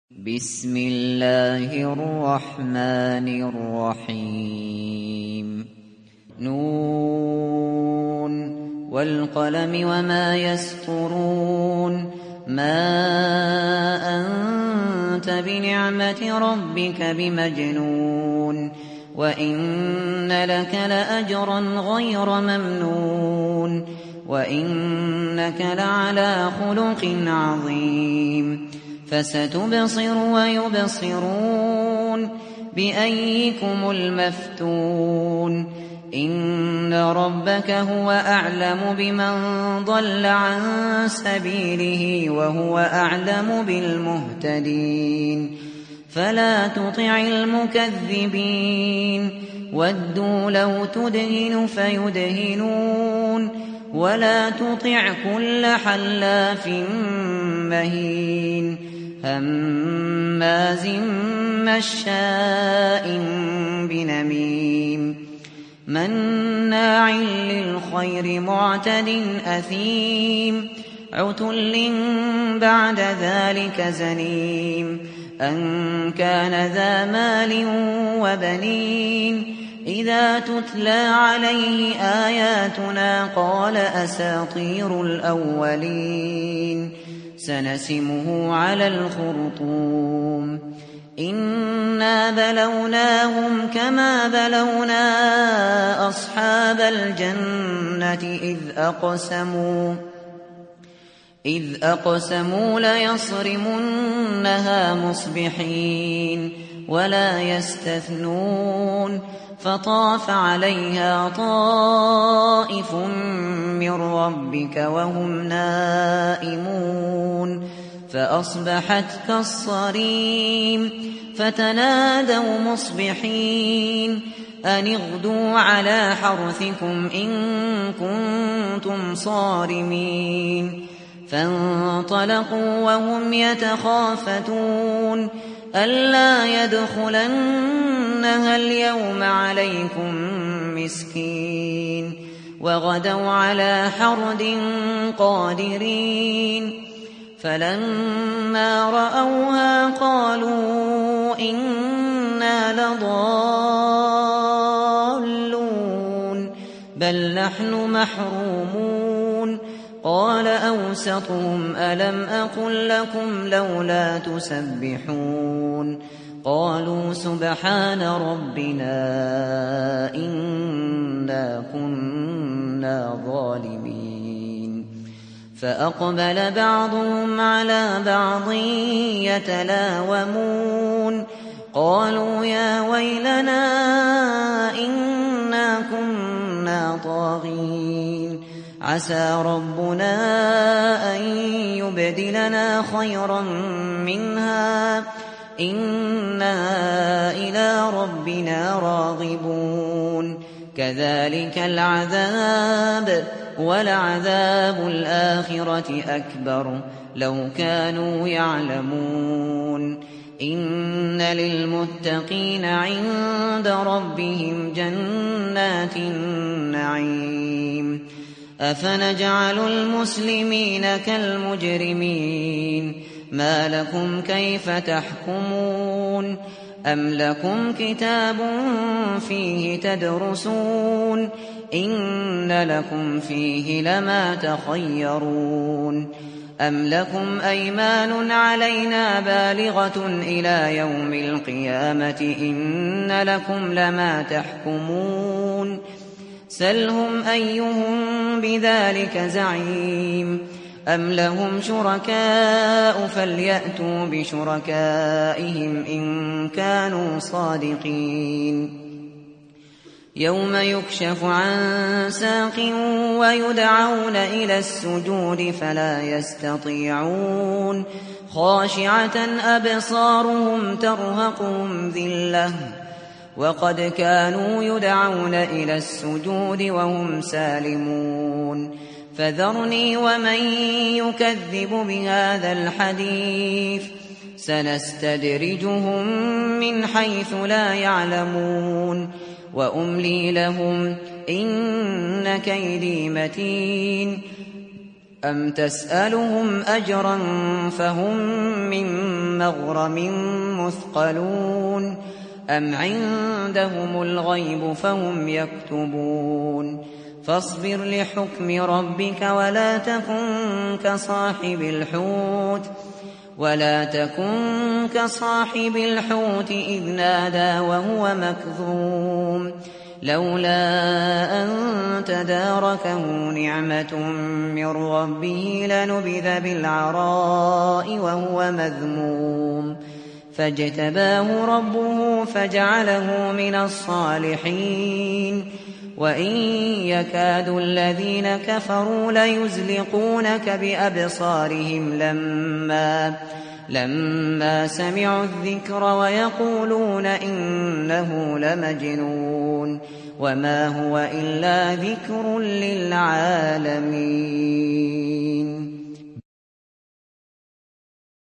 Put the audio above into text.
بسم الله الرحمن الرحيم نون والقلم وما يسطرون ما أنت بنعمة ربك بمجنون وإن لك لأجرا غير ممنون وإنك لعلى خلق عظيم فستبصر ويبصرون بأيكم المفتون إن ربك هو أعلم بمن ضل عن سبيله وهو أعلم بالمهتدين فلا تطع المكذبين ودوا لو تدهن فيدهنون ولا تطع كل حلاف مهين هماز مشاء بنميم مناع للخير معتد أثيم عتل بعد ذلك زنيم أن كان ذا مال وبنين إذا تتلى عليه آياتنا قال أساطير الأولين سنسمه على الخرطوم إنا بلوناهم كما بلونا أصحاب الجنة إذ أقسموا ليصرمنها مصبحين ولا يستثنون فطاف عليها طائف من ربك وهم نائمون فأصبحت كالصريم فتنادوا مصبحين أن اغدوا على حرثكم إن كنتم صارمين فانطلقوا وهم يتخافتون ألا يدخلنها اليوم عليكم مسكين وغدوا على حرد قادرين فلما رأوها قالوا إنا لضالون بل نحن محرومون قال أوسطهم ألم أقل لكم لولا تسبحون قالوا سبحان ربنا إنا كنا ظالمين فأقبل بعضهم على بعض يتلاومون قالوا يا ويلنا إنا كنا طاغين عسى ربنا أن يبدلنا خيرا منها إنا إلى ربنا راغبون كذلك العذاب ولعذاب الآخرة أكبر لو كانوا يعلمون إن للمتقين عند ربهم جنات النعيم أفنجعل المسلمين كالمجرمين ما لكم كيف تحكمون أم لكم كتاب فيه تدرسون إن لكم فيه لما تخيرون أم لكم أيمان علينا بالغة إلى يوم القيامة إن لكم لما تحكمون سلهم أيهم بذلك زعيم أم لهم شركاء فليأتوا بشركائهم إن كانوا صادقين يوم يكشف عن ساق ويدعون إلى السجود فلا يستطيعون خاشعة أبصارهم ترهقهم ذلة وقد كانوا يدعون إلى السجود وهم سالمون فذرني ومن يكذب بهذا الحديث سنستدرجهم من حيث لا يعلمون وأملي لهم إن كيدي متين أم تسألهم أجرا فهم من مغرم مثقلون أم عندهم الغيب فهم يكتبون فاصبر لحكم ربك ولا تكن كصاحب الحوت إذ نادى وهو مكظوم لولا أن تداركه نعمة من ربه لنبذ بالعراء وهو مذموم فاجتباه ربه فجعله من الصالحين وإن يكاد الذين كفروا ليزلقونك بأبصارهم لما سمعوا الذكر ويقولون إنه لمجنون وما هو إلا ذكر للعالمين.